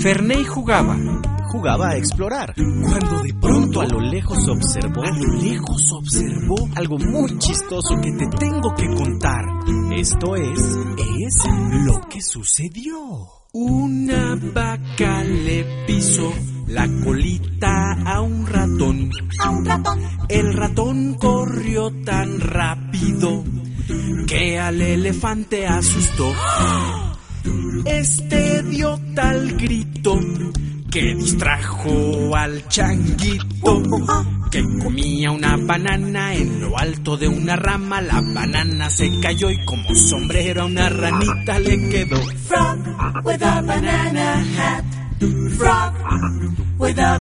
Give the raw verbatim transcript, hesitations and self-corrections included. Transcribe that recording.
Ferney jugaba. Jugaba a explorar. Cuando de Pronto a lo lejos observó. A lo lejos observó algo muy chistoso que te tengo que contar. Esto es... Es lo que sucedió. Una vaca le pisó la colita a un ratón. A un ratón. El ratón corrió tan rápido que al elefante asustó. Este dio tal grito que distrajo al changuito, que comía una banana en lo alto de una rama. La banana se cayó y como sombrero a una ranita le quedó. Frog with a banana hat. Frog with a